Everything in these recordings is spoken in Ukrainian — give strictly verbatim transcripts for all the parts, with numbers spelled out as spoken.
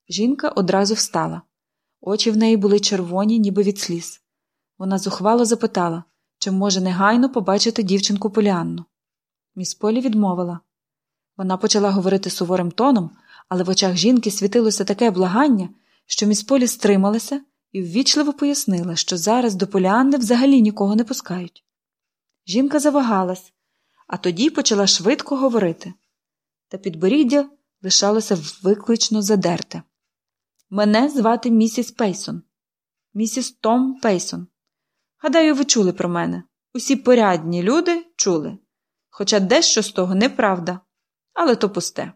Жінка одразу встала. Очі в неї були червоні, ніби від сліз. Вона зухвало запитала, чи може негайно побачити дівчинку Поліанну. Міс Полі відмовила. Вона почала говорити суворим тоном, але в очах жінки світилося таке благання, що міс Полі стрималася і ввічливо пояснила, що зараз до Поліанни взагалі нікого не пускають. Жінка завагалась, а тоді почала швидко говорити. Та підборіддя лишалося виклично задерте. «Мене звати місіс Пейсон. Місіс Том Пейсон. Гадаю, ви чули про мене. Усі порядні люди чули. Хоча дещо з того неправда. Але то пусте.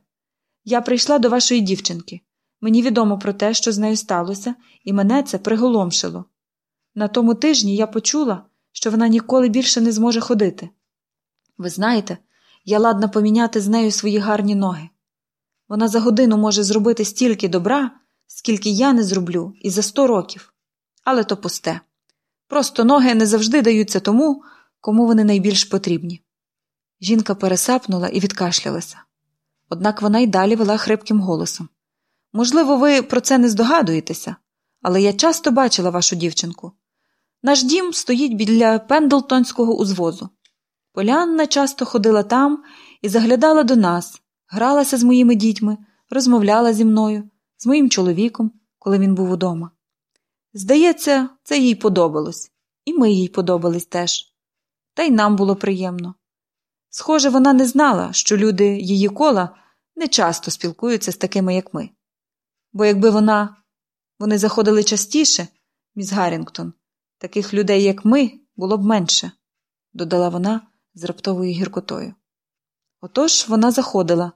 Я прийшла до вашої дівчинки. Мені відомо про те, що з нею сталося, і мене це приголомшило. На тому тижні я почула, що вона ніколи більше не зможе ходити. Ви знаєте, я ладна поміняти з нею свої гарні ноги. Вона за годину може зробити стільки добра, скільки я не зроблю і за сто років. Але то пусте. Просто ноги не завжди даються тому, кому вони найбільш потрібні». Жінка пересапнула і відкашлялася. Однак вона й далі вела хрипким голосом. «Можливо, ви про це не здогадуєтеся, але я часто бачила вашу дівчинку. Наш дім стоїть біля Пендлтонського узвозу. Поліанна часто ходила там і заглядала до нас, гралася з моїми дітьми, розмовляла зі мною, з моїм чоловіком, коли він був удома. Здається, це їй подобалось. І ми їй подобались теж. Та й нам було приємно. Схоже, вона не знала, що люди її кола не часто спілкуються з такими, як ми. Бо якби вона... вони заходили частіше, міс Гаррінгтон, таких людей, як ми, було б менше», – додала вона з раптовою гіркотою. Отож вона заходила.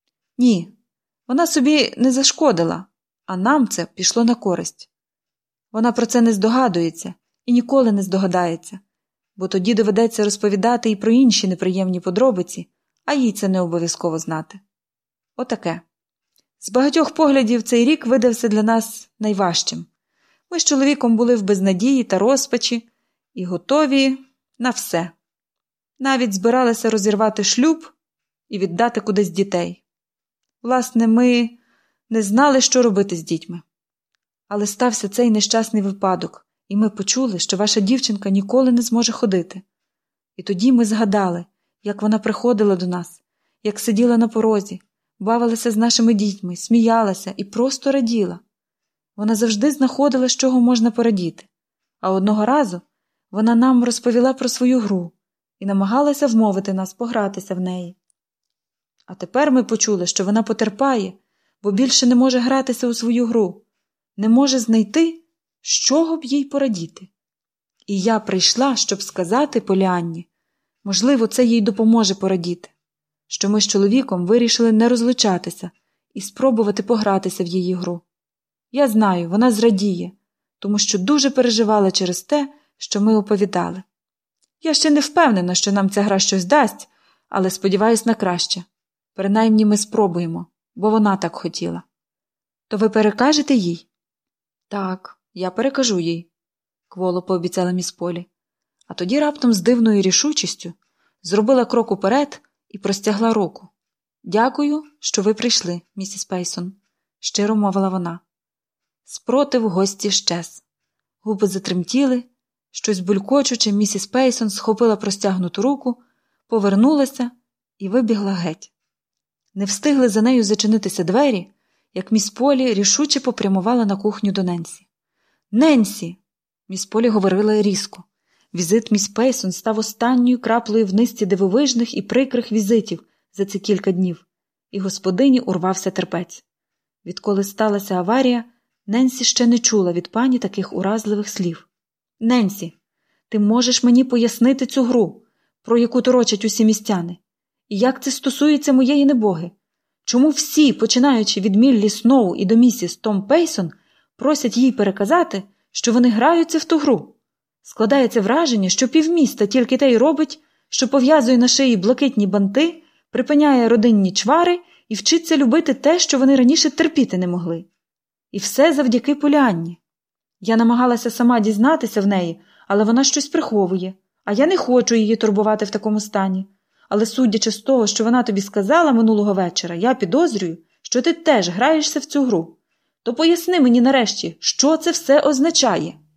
Ні, вона собі не зашкодила, а нам це пішло на користь. Вона про це не здогадується і ніколи не здогадається, бо тоді доведеться розповідати і про інші неприємні подробиці, а їй це не обов'язково знати. Отаке. З багатьох поглядів цей рік видався для нас найважчим. Ми з чоловіком були в безнадії та розпачі і готові на все. Навіть збиралися розірвати шлюб і віддати кудись дітей. Власне, ми не знали, що робити з дітьми. Але стався цей нещасний випадок, і ми почули, що ваша дівчинка ніколи не зможе ходити. І тоді ми згадали, як вона приходила до нас, як сиділа на порозі, бавилася з нашими дітьми, сміялася і просто раділа. Вона завжди знаходила, з чого можна порадіти. А одного разу вона нам розповіла про свою гру і намагалася вмовити нас погратися в неї. А тепер ми почули, що вона потерпає, бо більше не може гратися у свою гру, не може знайти, з чого б їй порадіти. І я прийшла, щоб сказати Поліанні, можливо, це їй допоможе порадіти, що ми з чоловіком вирішили не розлучатися і спробувати погратися в її гру. Я знаю, вона зрадіє, тому що дуже переживала через те, що ми оповідали. Я ще не впевнена, що нам ця гра щось дасть, але сподіваюсь на краще. Принаймні ми спробуємо, бо вона так хотіла. То ви перекажете їй? Так, я перекажу їй, кволо пообіцяла міс Полі. А тоді раптом з дивною рішучістю зробила крок уперед і простягла руку. Дякую, що ви прийшли, місіс Пейсон, щиро мовила вона. Спротив гості щез. Губи затремтіли, щось булькочуче, місіс Пейсон схопила простягнуту руку, повернулася і вибігла геть. Не встигли за нею зачинитися двері, як міс Полі рішуче попрямувала на кухню до Ненсі. «Ненсі!» – міс Полі говорила різко. Візит міс Пейсон став останньою краплею в низці дивовижних і прикрих візитів за ці кілька днів, і господині урвався терпець. Відколи сталася аварія, Ненсі ще не чула від пані таких уразливих слів. «Ненсі, ти можеш мені пояснити цю гру, про яку торочать усі містяни? І як це стосується моєї небоги? Чому всі, починаючи від Міллі Сноу і до місіс Том Пейсон, просять їй переказати, що вони граються в ту гру? Складається враження, що півміста тільки те й робить, що пов'язує на шиї блакитні банти, припиняє родинні чвари і вчиться любити те, що вони раніше терпіти не могли. І все завдяки Поліанні. Я намагалася сама дізнатися в неї, але вона щось приховує, а я не хочу її турбувати в такому стані. Але судячи з того, що вона тобі сказала минулого вечора, я підозрюю, що ти теж граєшся в цю гру. То поясни мені нарешті, що це все означає?